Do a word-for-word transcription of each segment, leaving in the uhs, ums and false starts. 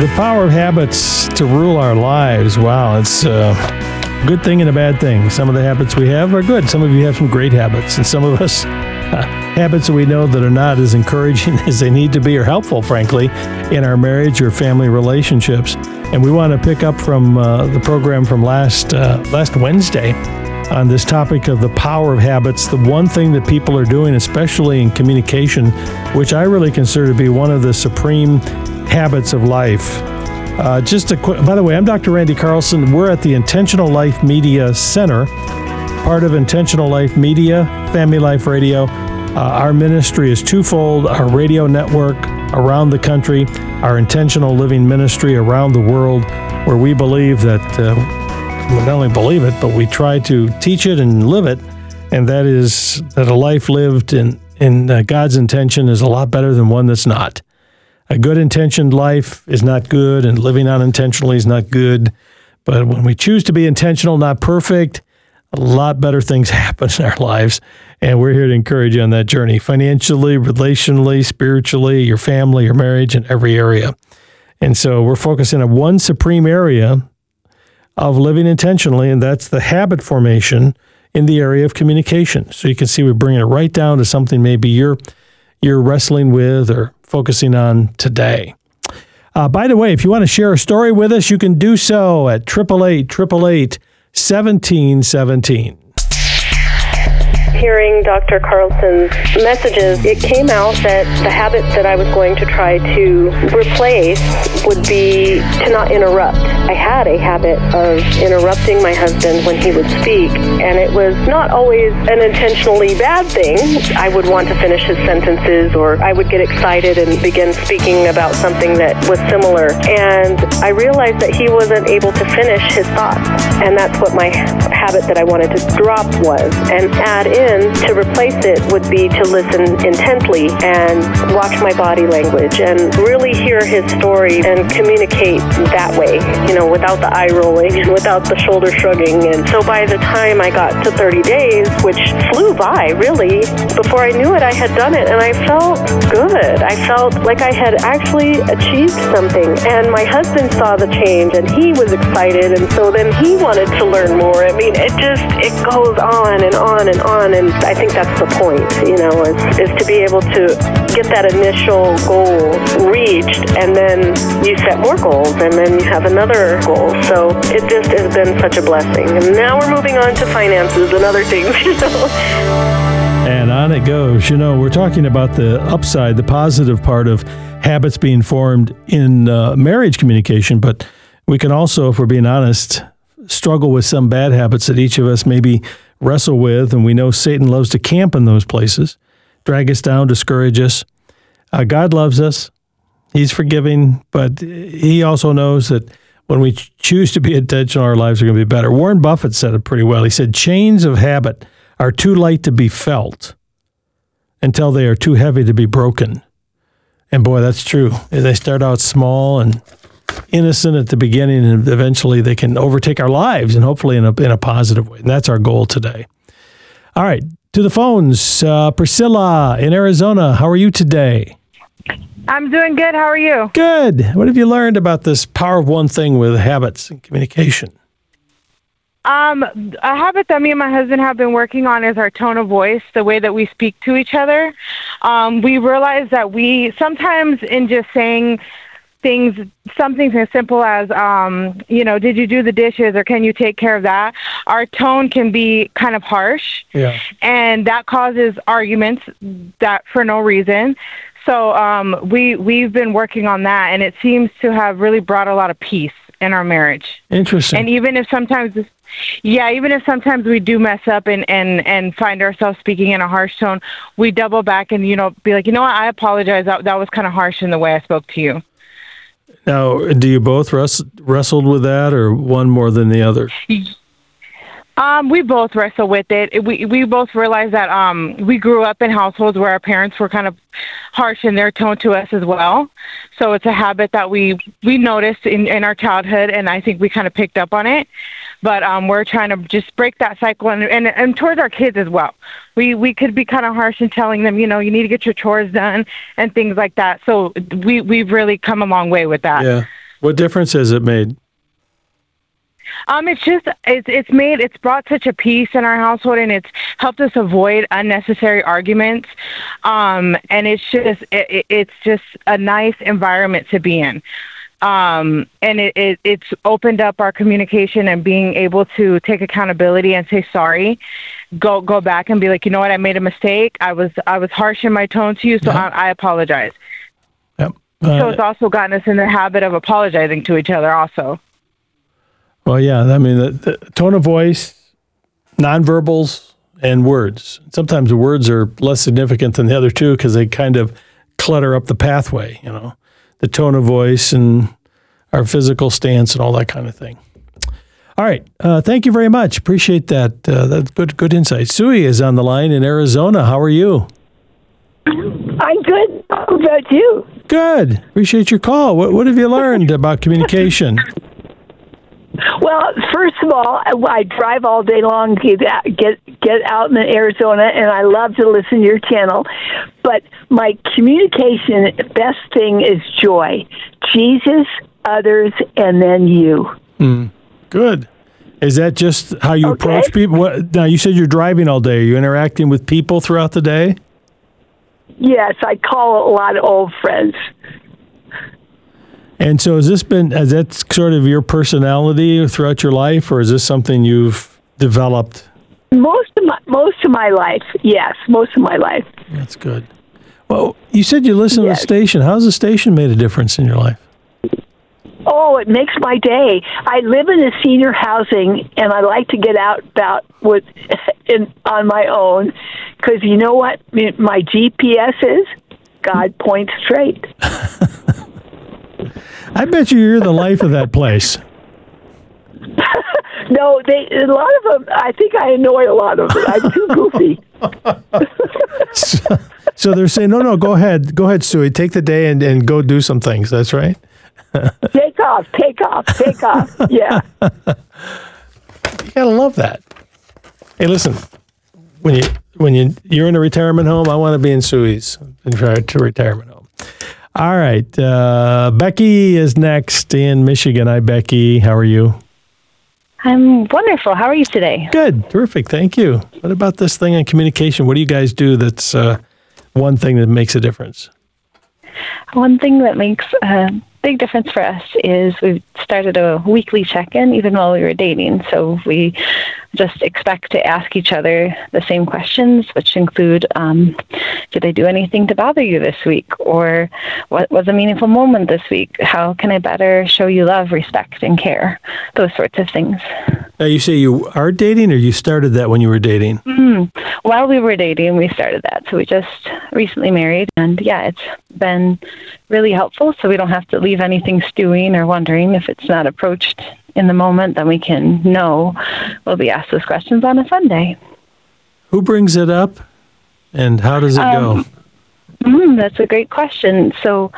the power of habits to rule our lives. Wow, it's a good thing and a bad thing. Some of the habits we have are good. Some of you have some great habits, and some of us uh, habits that we know that are not as encouraging as they need to be or helpful, frankly, in our marriage or family relationships. And we want to pick up from uh, the program from last uh, last Wednesday on this topic of the power of habits, the one thing that people are doing, especially in communication, which I really consider to be one of the supreme habits of life. Uh, just a quick, by the way, I'm Doctor Randy Carlson. We're at the Intentional Life Media Center, part of Intentional Life Media, Family Life Radio. Uh, our ministry is twofold: our radio network around the country, our intentional living ministry around the world, where we believe that, uh, we not only believe it, but we try to teach it and live it, and that is that a life lived in, in uh, God's intention is a lot better than one that's not. A good intentioned life is not good, and living unintentionally is not good. But when we choose to be intentional, not perfect, a lot better things happen in our lives. And we're here to encourage you on that journey, financially, relationally, spiritually, your family, your marriage, in every area. And so we're focusing on one supreme area of living intentionally, and that's the habit formation in the area of communication. So you can see we bring it right down to something maybe you're you're wrestling with or focusing on today. Uh, by the way, if you want to share a story with us, you can do so at eight eight eight, eight eight eight, one seven one seven. Hearing Doctor Carlson's messages, it came out that the habits that I was going to try to replace would be to not interrupt. I had a habit of interrupting my husband when he would speak, and it was not always an intentionally bad thing. I would want to finish his sentences, or I would get excited and begin speaking about something that was similar, and I realized that he wasn't able to finish his thoughts, and that's what my habit that I wanted to drop was, and add in to replace it would be to listen intently and watch my body language and really hear his story and communicate that way, you know, without the eye rolling and without the shoulder shrugging. And so by the time I got to thirty days, which flew by, really, before I knew it, I had done it, and I felt good. I felt like I had actually achieved something. And my husband saw the change, and he was excited, and so then he wanted to learn more. I mean, it just, it goes on and on and on. And I think that's the point, you know, is, is to be able to get that initial goal reached, and then you set more goals, and then you have another goal. So it just has been such a blessing. And now we're moving on to finances and other things, you know. And on it goes. You know, we're talking about the upside, the positive part of habits being formed in uh, marriage communication, but we can also, if we're being honest, struggle with some bad habits that each of us maybe wrestle with, and we know Satan loves to camp in those places, drag us down, discourage us. Uh, God loves us. He's forgiving, but he also knows that when we choose to be intentional, our lives are going to be better. Warren Buffett said it pretty well. He said, chains of habit are too light to be felt until they are too heavy to be broken. And boy, that's true. They start out small and innocent at the beginning, and eventually they can overtake our lives, and hopefully in a in a positive way. And that's our goal today. All right, to the phones. Uh, Priscilla in Arizona, how are you today? I'm doing good. How are you? Good. What have you learned about this power of one thing with habits and communication? Um, a habit that me and my husband have been working on is our tone of voice, the way that we speak to each other. Um, we realize that we sometimes in just saying things, something as simple as, um, you know, did you do the dishes, or can you take care of that? Our tone can be kind of harsh, yeah, and that causes arguments that for no reason. So um, we, we've been working on that, and it seems to have really brought a lot of peace in our marriage. Interesting. And even if sometimes, yeah, even if sometimes we do mess up and, and, and find ourselves speaking in a harsh tone, we double back and, you know, be like, you know what, I apologize. That, that was kind of harsh in the way I spoke to you. Now, do you both wrest- wrestled with that, or one more than the other? Um, we both wrestle with it. We we both realize that um, we grew up in households where our parents were kind of harsh in their tone to us as well. So it's a habit that we we noticed in, in our childhood, and I think we kind of picked up on it. But um, we're trying to just break that cycle, and, and, and towards our kids as well. We we could be kind of harsh in telling them, you know, you need to get your chores done and things like that. So we, we've really come a long way with that. Yeah. What difference has it made? Um, it's just it's it's made it's brought such a peace in our household, and it's helped us avoid unnecessary arguments. Um, and it's just it, it's just a nice environment to be in. Um, and it, it it's opened up our communication and being able to take accountability and say sorry, go go back and be like, you know what, I made a mistake. I was I was harsh in my tone to you, so Yeah. I, I apologize. Yep. Uh, So it's also gotten us in the habit of apologizing to each other also. Well, yeah, I mean, the, the tone of voice, nonverbals, and words. Sometimes the words are less significant than the other two because they kind of clutter up the pathway, you know, the tone of voice and our physical stance and all that kind of thing. All right. Uh, thank you very much. Appreciate that. Uh, that's good, good insight. Sui is on the line in Arizona. How are you? I'm good. How about you? Good. Appreciate your call. What, what have you learned about communication? Well, first of all, I, I drive all day long to get out, get get out in Arizona, and I love to listen to your channel. But my communication best thing is joy. Jesus, others, and then you. Mm, good. Is that just how you Okay. approach people? What, now, you said you're driving all day. Are you interacting with people throughout the day? Yes, I call a lot of old friends. And so has this been, has that sort of your personality throughout your life, or is this something you've developed? Most of my most of my life, yes, most of my life. That's good. Well, you said you listen Yes. to the station. How's the station made a difference in your life? Oh, it makes my day. I live in a senior housing, and I like to get out about with in, on my own because you know what my G P S is? God points straight. I bet you you're the life of that place. No, they a lot of them. I think I annoy a lot of them. I'm too goofy. so, so they're saying, no, no, go ahead. Go ahead, Sui. Take the day and, and go do some things. That's right. Take off, take off, take off. Yeah. You gotta love that. Hey, listen, when you when you you're in a retirement home, I want to be in Sui's in to retirement home. All right, uh, Becky is next in Michigan. Hi, Becky. How are you? I'm wonderful. How are you today? Good, terrific. Thank you. What about this thing on communication? What do you guys do? That's uh, one thing that makes a difference. One thing that makes a big difference for us is we've started a weekly check-in even while we were dating. So we just expect to ask each other the same questions, which include, um, did I do anything to bother you this week? Or what was a meaningful moment this week? How can I better show you love, respect, and care? Those sorts of things. Now, you say you are dating, or you started that when you were dating? Mm. While we were dating, we started that. So we just recently married, and yeah, it's been really helpful. So we don't have to leave anything stewing or wondering. If it's not approached in the moment, then we can know we'll be asked those questions on a Sunday. Who brings it up, and how does it Um, go? Mm, that's a great question. So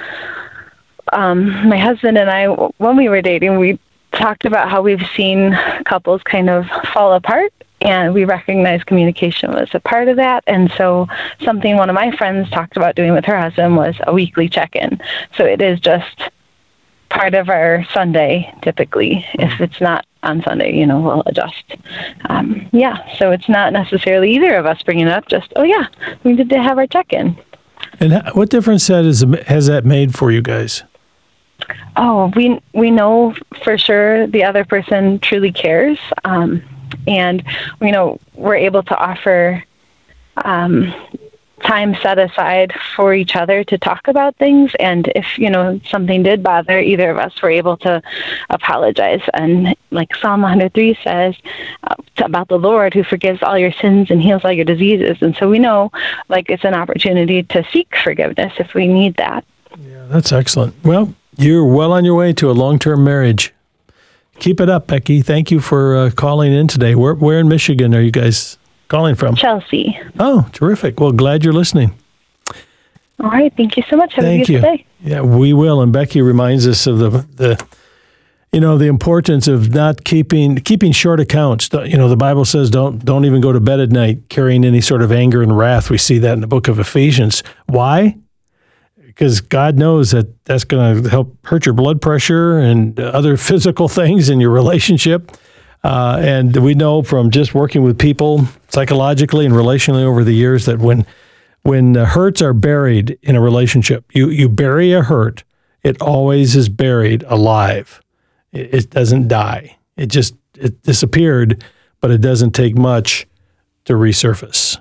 um, my husband and I, when we were dating, we talked about how we've seen couples kind of fall apart, and we recognized communication was a part of that. And so something one of my friends talked about doing with her husband was a weekly check-in. So it is just part of our Sunday, typically. If it's not on Sunday, you know, we'll adjust. Um, yeah, so it's not necessarily either of us bringing it up, just, oh yeah, we need to have our check-in. And how, what difference that is, has that made for you guys? Oh, we we know for sure the other person truly cares, um, and you know we're able to offer um, time set aside for each other to talk about things. And if you know something did bother either of us, we're able to apologize. And like Psalm one hundred three says uh, about the Lord who forgives all your sins and heals all your diseases. And so we know like it's an opportunity to seek forgiveness if we need that. Yeah, that's excellent. Well, you're well on your way to a long-term marriage. Keep it up, Becky. Thank you for uh, calling in today. Where, where in Michigan are you guys calling from? Chelsea. Oh, terrific. Well, glad you're listening. All right. Thank you so much. Have Thank a beautiful you. day. Yeah, we will. And Becky reminds us of the the you know the importance of not keeping keeping short accounts. You know, the Bible says don't don't even go to bed at night carrying any sort of anger and wrath. We see that in the book of Ephesians. Why? because God knows that that's going to help hurt your blood pressure and other physical things in your relationship. Uh, and we know from just working with people psychologically and relationally over the years that when when the hurts are buried in a relationship, you, you bury a hurt, it always is buried alive. It, it doesn't die. It just it disappeared, but it doesn't take much to resurface.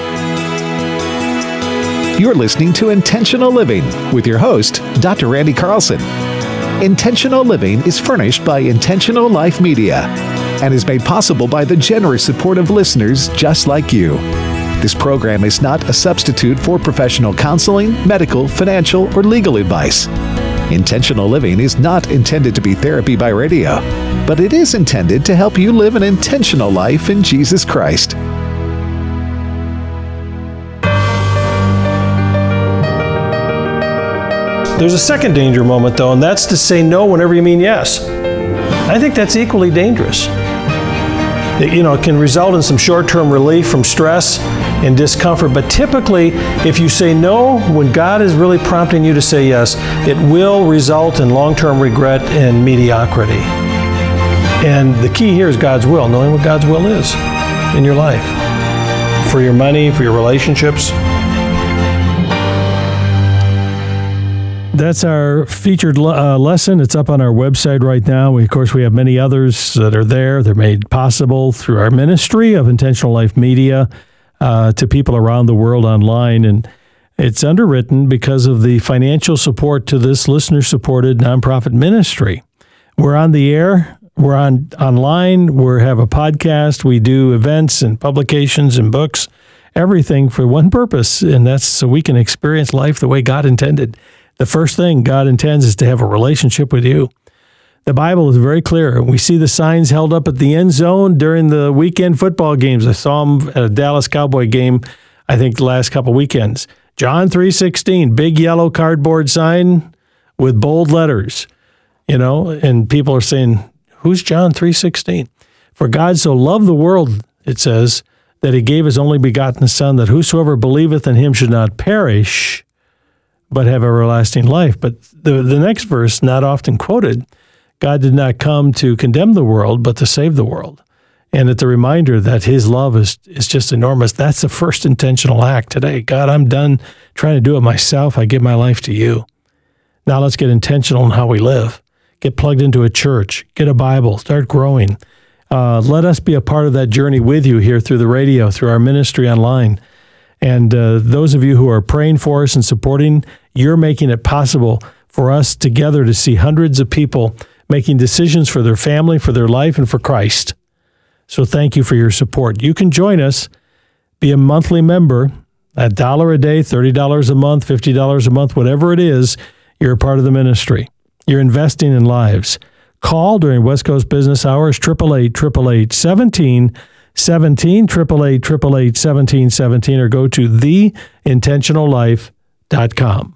You're listening to Intentional Living with your host, Doctor Randy Carlson. Intentional Living is furnished by Intentional Life Media and is made possible by the generous support of listeners just like you. This program is not a substitute for professional counseling, medical, financial, or legal advice. Intentional Living is not intended to be therapy by radio, but it is intended to help you live an intentional life in Jesus Christ. There's a second danger moment, though, and that's to say no whenever you mean yes. I think that's equally dangerous. It, you know, it can result in some short-term relief from stress and discomfort, but typically, if you say no when God is really prompting you to say yes, it will result in long-term regret and mediocrity. And the key here is God's will, knowing what God's will is in your life, for your money, for your relationships. That's our featured uh, lesson. It's up on our website right now. We, of course, we have many others that are there. They're made possible through our ministry of Intentional Life Media uh, to people around the world online. And it's underwritten because of the financial support to this listener-supported nonprofit ministry. We're on the air. We're on online. We have a podcast. We do events and publications and books, everything for one purpose, and that's so we can experience life the way God intended. The first thing God intends is to have a relationship with you. The Bible is very clear. We see the signs held up at the end zone during the weekend football games. I saw them at a Dallas Cowboy game, I think the last couple weekends. John three sixteen, big yellow cardboard sign with bold letters, you know, and people are saying, who's John three sixteen? For God so loved the world, it says, that he gave his only begotten Son, that whosoever believeth in him should not perish, but have everlasting life. But the, the next verse, not often quoted, God did not come to condemn the world, but to save the world. And it's a reminder that his love is, is just enormous. That's the first intentional act today. God, I'm done trying to do it myself. I give my life to you. Now let's get intentional in how we live. Get plugged into a church. Get a Bible. Start growing. Uh, let us be a part of that journey with you here through the radio, through our ministry online. And uh, those of you who are praying for us and supporting, you're making it possible for us together to see hundreds of people making decisions for their family, for their life, and for Christ. So thank you for your support. You can join us, be a monthly member, a dollar a day, thirty dollars a month, fifty dollars a month, whatever it is, you're a part of the ministry. You're investing in lives. Call during West Coast business hours, eight eight eight, eight eight eight, seventeen seventeen, eight eight eight, eight eight eight, seventeen seventeen, or go to the intentional life dot com.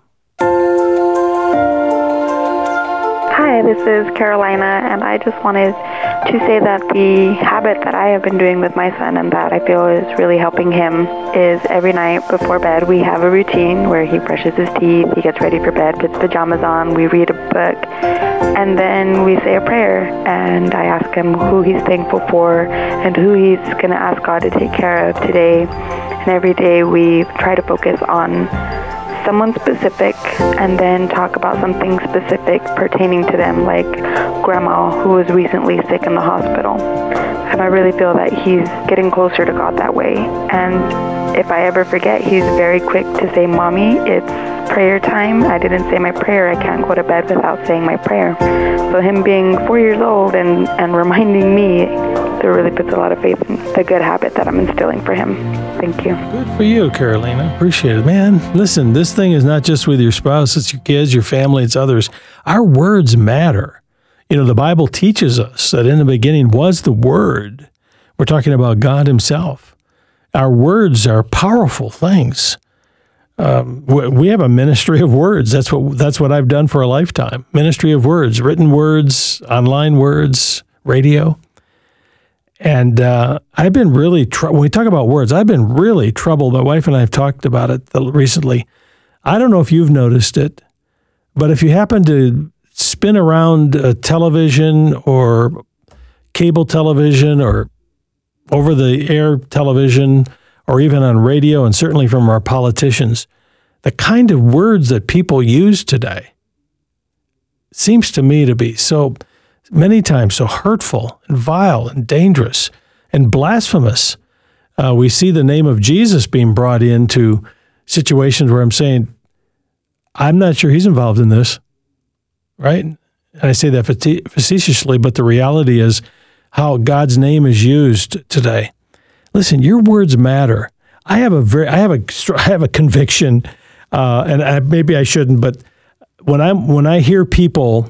Hi, this is Carolina, and I just wanted to say that the habit that I have been doing with my son and that I feel is really helping him is every night before bed we have a routine where he brushes his teeth, he gets ready for bed, puts pajamas on, we read a book, and then we say a prayer, and I ask him who he's thankful for and who he's going to ask God to take care of today. And every day we try to focus on someone specific and then talk about something specific pertaining to them, like grandma who was recently sick in the hospital. And I really feel that he's getting closer to God that way. And if I ever forget, he's very quick to say, Mommy, it's prayer time. I didn't say my prayer. I can't go to bed without saying my prayer. So him being four years old and, and reminding me, there really puts a lot of faith in the good habit that I'm instilling for him. Thank you. Good for you, Carolina. Appreciate it. Man, listen, this thing is not just with your spouse, it's your kids, your family, it's others. Our words matter. You know, the Bible teaches us that in the beginning was the Word. We're talking about God himself. Our words are powerful things. Um, we have a ministry of words. That's what that's what I've done for a lifetime. Ministry of words, written words, online words, radio. And uh, I've been really, tr- when we talk about words, I've been really troubled. My wife and I have talked about it recently. I don't know if you've noticed it, but if you happen to spin around a television or cable television or over-the-air television or even on radio, and certainly from our politicians, the kind of words that people use today seems to me to be so many times so hurtful and vile and dangerous and blasphemous. Uh, we see the name of Jesus being brought into situations where I'm saying, I'm not sure he's involved in this, right? And I say that facetiously, but the reality is how God's name is used today. Listen, your words matter. I have a very, I have a, I have a conviction, uh, and I, maybe I shouldn't, but when I'm when I hear people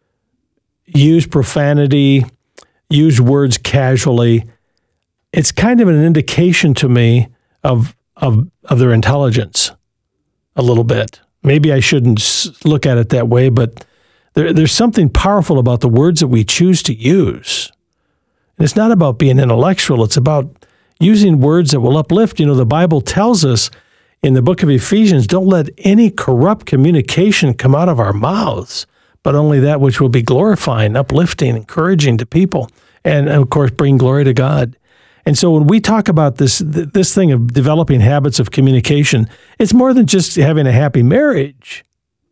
use profanity, use words casually, it's kind of an indication to me of of of their intelligence, a little bit. Maybe I shouldn't look at it that way, but there, there's something powerful about the words that we choose to use. And it's not about being intellectual. It's about using words that will uplift. You know, the Bible tells us in the book of Ephesians, don't let any corrupt communication come out of our mouths, but only that which will be glorifying, uplifting, encouraging to people, and, of course, bring glory to God. And so when we talk about this this thing of developing habits of communication, it's more than just having a happy marriage.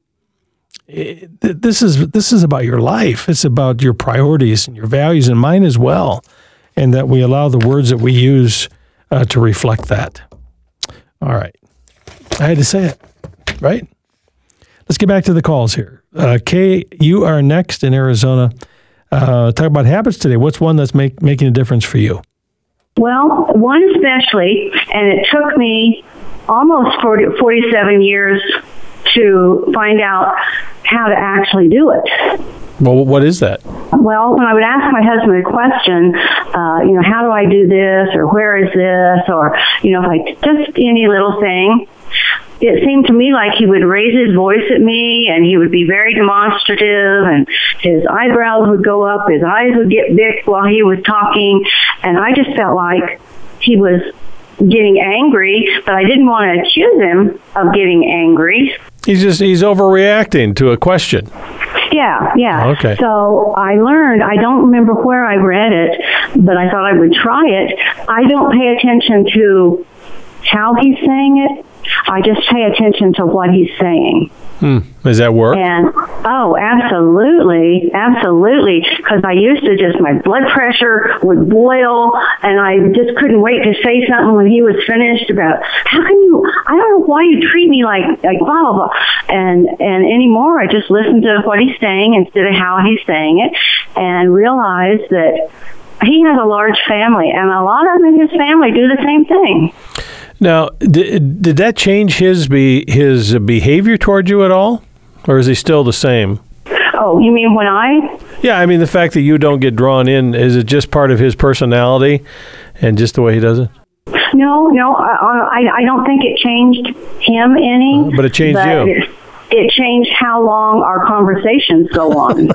It, this is this is about your life. It's about your priorities and your values, and mine as well, and that we allow the words that we use uh, to reflect that. All right. I had to say it, right? Let's get back to the calls here. Uh, Kay, you are next in Arizona. Uh, talk about habits today. What's one that's make, making a difference for you? Well, one especially, and it took me almost forty, forty-seven years to find out how to actually do it. Well, what is that? Well, when I would ask my husband a question, uh, you know, how do I do this, or where is this, or, you know, if I just any little thing, it seemed to me like he would raise his voice at me, and he would be very demonstrative, and his eyebrows would go up, his eyes would get big while he was talking, and I just felt like he was getting angry, but I didn't want to accuse him of getting angry. He's just, he's overreacting to a question. Yeah, yeah. Okay. So I learned, I don't remember where I read it, but I thought I would try it. I don't pay attention to how he's saying it. I just pay attention to what he's saying. Hmm. Does that work? And, oh, absolutely, absolutely, because I used to just, my blood pressure would boil, and I just couldn't wait to say something when he was finished about, how can you, I don't know why you treat me like, like blah, blah, blah. And, and anymore, I just listen to what he's saying instead of how he's saying it, and realize that he has a large family, and a lot of them in his family do the same thing. Now, did, did that change his be, his behavior toward you at all? Or is he still the same? Oh, you mean when I? Yeah, I mean the fact that you don't get drawn in, is it just part of his personality and just the way he does it? No, no, I, I don't think it changed him any. Uh, but it changed but you. It, it changed how long our conversations go on.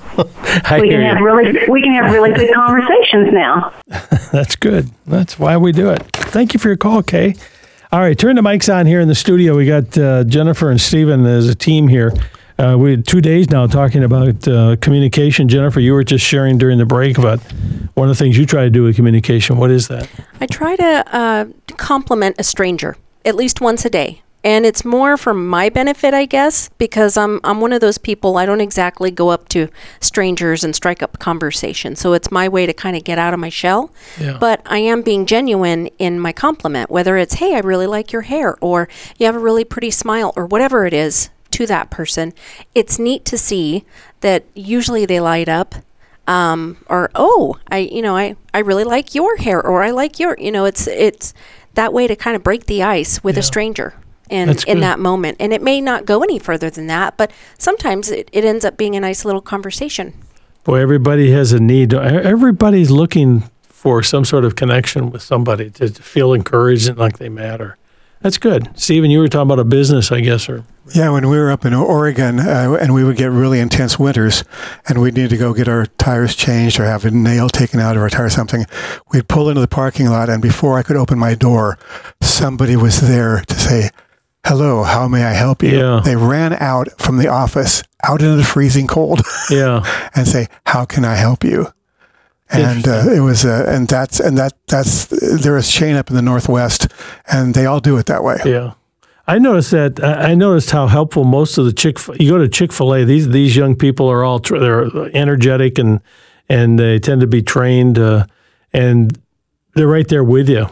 I we hear can have you. really, we can have really good conversations now. That's good. That's why we do it. Thank you for your call, Kay. All right, turn the mics on here in the studio. We got uh, Jennifer and Stephen as a team here. Uh, we had two days now talking about uh, communication. Jennifer, you were just sharing during the break about one of the things you try to do with communication. What is that? I try to uh, compliment a stranger at least once a day. And it's more for my benefit, I guess, because I'm I'm one of those people, I don't exactly go up to strangers and strike up a conversation. So it's my way to kind of get out of my shell. Yeah. But I am being genuine in my compliment, whether it's, hey, I really like your hair, or you have a really pretty smile, or whatever it is to that person. It's neat to see that usually they light up. Um, or, oh, I, you know, I, I really like your hair, or I like your, you know, it's it's that way to kind of break the ice with yeah. a stranger. In, in that moment. And it may not go any further than that, but sometimes it, it ends up being a nice little conversation. Boy, everybody has a need. Everybody's looking for some sort of connection with somebody to feel encouraged and like they matter. That's good. Stephen, you were talking about a business, I guess, or... Yeah, when we were up in Oregon, uh, and we would get really intense winters, and we'd need to go get our tires changed or have a nail taken out of our tire or something, we'd pull into the parking lot, and before I could open my door, somebody was there to say, hello, how may I help you? Yeah. They ran out from the office, out into the freezing cold, Yeah. and say, how can I help you? And uh, it was, uh, and that's, and that, that's, there is Shane up in the Northwest, and they all do it that way. Yeah. I noticed that. I I noticed how helpful most of the Chick. You go to Chick-fil-A. These these young people are all tr- they're energetic and and they tend to be trained uh, and they're right there with you.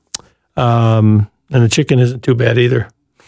Um, and the chicken isn't too bad either.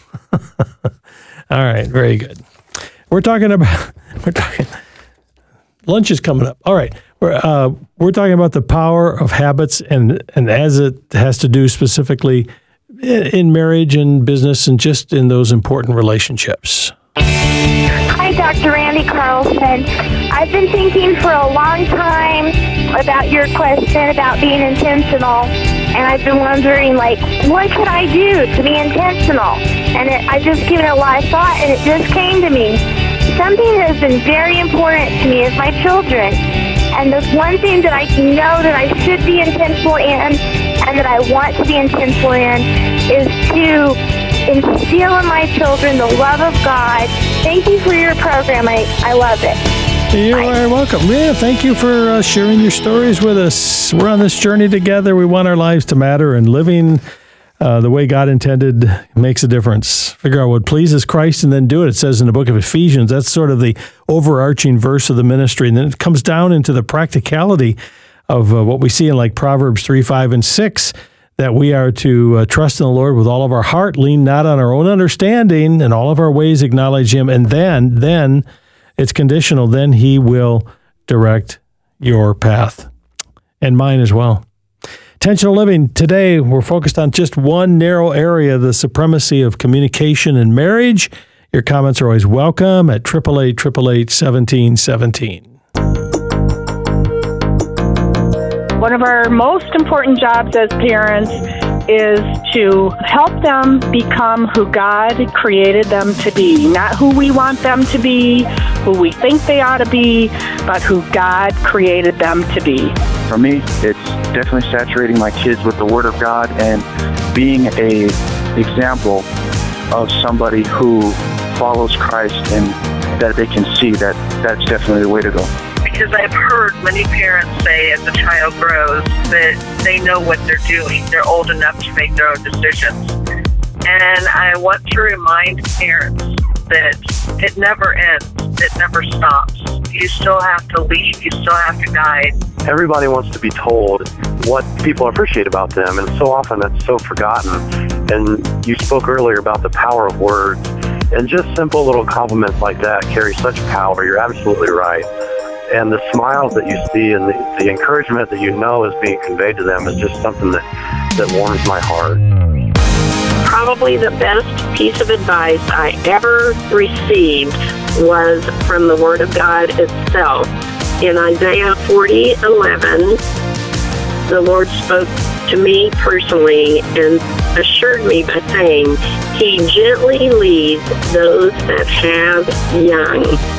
All right, very good. We're talking about we're talking. Lunch is coming up. All right, we're uh, we're talking about the power of habits and and as it has to do specifically in marriage and business and just in those important relationships. Hi, Doctor Randy Carlson. I've been thinking for a long time about your question about being intentional, and I've been wondering, like, what could I do to be intentional? And it, I've just given it a lot of thought, and it just came to me. Something that has been very important to me is my children. And the one thing that I know that I should be intentional in and that I want to be intentional in is to instill in my children the love of God. Thank you for your program. I, I love it. You are welcome. Yeah, thank you for uh, sharing your stories with us. We're on this journey together. We want our lives to matter, and living uh, the way God intended makes a difference. Figure out what pleases Christ and then do it. It says in the book of Ephesians, that's sort of the overarching verse of the ministry. And then it comes down into the practicality of uh, what we see in like Proverbs three, five, and six, that we are to uh, trust in the Lord with all of our heart, lean not on our own understanding, and all of our ways acknowledge Him. And then, then it's conditional. Then He will direct your path and mine as well. Intentional living. Today, we're focused on just one narrow area, the supremacy of communication in marriage. Your comments are always welcome at eight eight eight, eight eight eight, one seven one seven. One of our most important jobs as parents is to help them become who God created them to be. Not who we want them to be, who we think they ought to be, but who God created them to be. For me, it's definitely saturating my kids with the Word of God and being a example of somebody who follows Christ and that they can see that that's definitely the way to go. Because I've heard many parents say as the child grows that they know what they're doing. They're old enough to make their own decisions. And I want to remind parents that it never ends. It never stops. You still have to lead. You still have to guide. Everybody wants to be told what people appreciate about them, and so often that's so forgotten. And you spoke earlier about the power of words, and just simple little compliments like that carry such power. You're absolutely right. And the smiles that you see and the, the encouragement that you know is being conveyed to them is just something that, that warms my heart. Probably the best piece of advice I ever received was from the Word of God itself. In Isaiah forty eleven, the Lord spoke to me personally and assured me by saying, He gently leads those that have young.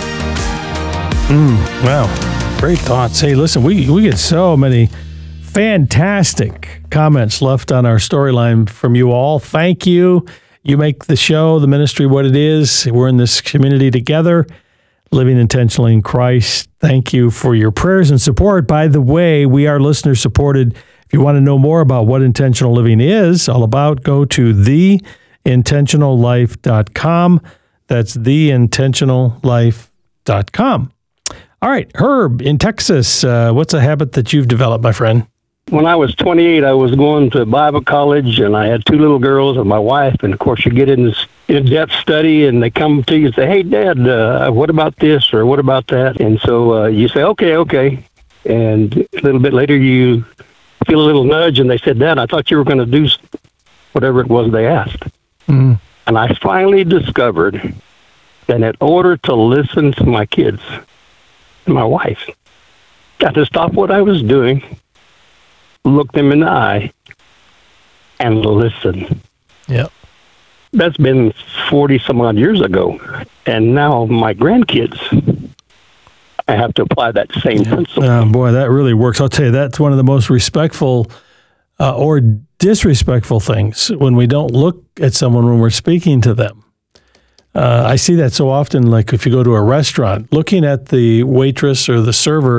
Mm, wow. Great thoughts. Hey, listen, we, we get so many fantastic comments left on our storyline from you all. Thank you. You make the show, the ministry, what it is. We're in this community together, living intentionally in Christ. Thank you for your prayers and support. By the way, we are listener supported. If you want to know more about what intentional living is all about, go to the intentional life dot com. That's the intentional life dot com. All right, Herb in Texas, uh, what's a habit that you've developed, my friend? When I was twenty-eight, I was going to Bible college, and I had two little girls and my wife. And, of course, you get in this in-depth study, and they come to you and say, hey, Dad, uh, what about this or what about that? And so uh, you say, okay, okay. And a little bit later, you feel a little nudge, and they said, Dad, I thought you were going to do whatever it was they asked. Mm. And I finally discovered that in order to listen to my kids, my wife, I had to stop what I was doing, look them in the eye, and listen. Yeah. That's been forty some odd years ago. And now my grandkids, I have to apply that same yeah. principle. Oh, boy, that really works. I'll tell you, that's one of the most respectful uh, or disrespectful things, when we don't look at someone when we're speaking to them. Uh, I see that so often, like if you go to a restaurant, looking at the waitress or the server,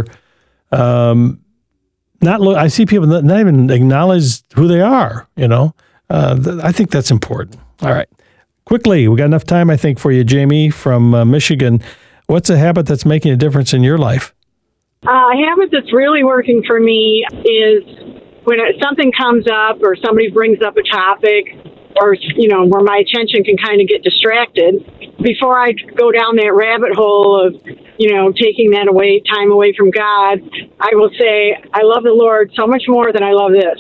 um, not look. I see people not, not even acknowledge who they are, you know. Uh, th- I think that's important. All right. Quickly, we got enough time, I think, for you, Jamie from uh, Michigan. What's a habit that's making a difference in your life? Uh, a habit that's really working for me is when it, something comes up or somebody brings up a topic or, you know, where my attention can kind of get distracted, before I go down that rabbit hole of, you know, taking that away, time away from God, I will say, I love the Lord so much more than I love this.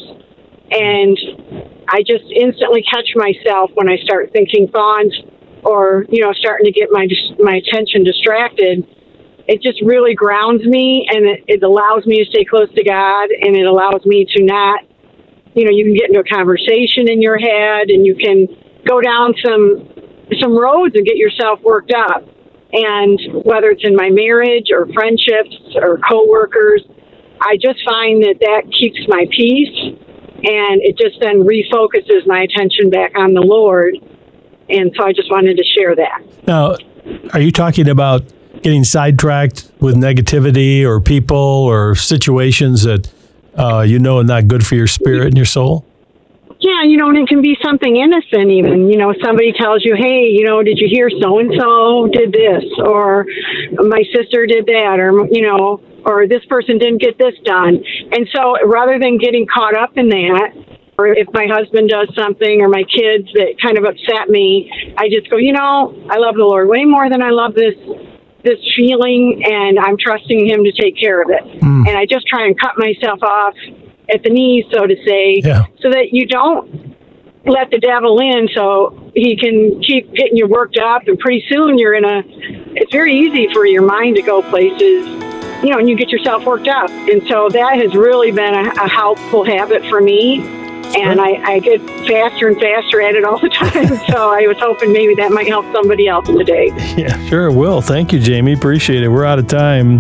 And I just instantly catch myself when I start thinking thoughts or, you know, starting to get my my attention distracted. It just really grounds me, and it, it allows me to stay close to God, and it allows me to not, you know, you can get into a conversation in your head, and you can go down some some roads and get yourself worked up. And whether it's in my marriage or friendships or coworkers, I just find that that keeps my peace, and it just then refocuses my attention back on the Lord. And so I just wanted to share that. Now, are you talking about getting sidetracked with negativity or people or situations that uh, you know are not good for your spirit and your soul? Yeah, you know, and it can be something innocent even. You know, somebody tells you, hey, you know, did you hear so-and-so did this? Or my sister did that, or, you know, or this person didn't get this done. And so rather than getting caught up in that, or if my husband does something or my kids that kind of upset me, I just go, you know, I love the Lord way more than I love this this feeling, and I'm trusting him to take care of it. Mm. And I just try and cut myself off at the knees, so to say, yeah. so that you don't let the devil in so he can keep getting you worked up, and pretty soon you're in a, it's very easy for your mind to go places, you know, and you get yourself worked up. And so that has really been a, a helpful habit for me. And I, I get faster and faster at it all the time. So I was hoping maybe that might help somebody else today. Yeah, sure it will. Thank you, Jamie. Appreciate it. We're out of time,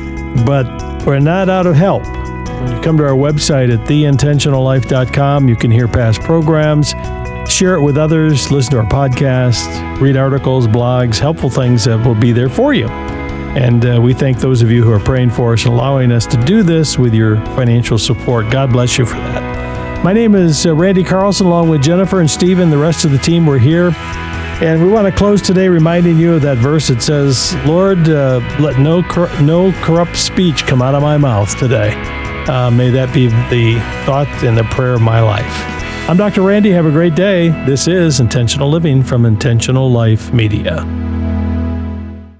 but we're not out of help. When you come to our website at the intentional life dot com, you can hear past programs, share it with others, listen to our podcast, read articles, blogs, helpful things that will be there for you. And uh, we thank those of you who are praying for us and allowing us to do this with your financial support. God bless you for that. My name is uh, Randy Carlson, along with Jennifer and Stephen. The rest of the team, we're here. And we want to close today reminding you of that verse that says, Lord, uh, let no cor- no corrupt speech come out of my mouth today. Uh, may that be the thought and the prayer of my life. I'm Doctor Randy. Have a great day. This is Intentional Living from Intentional Life Media.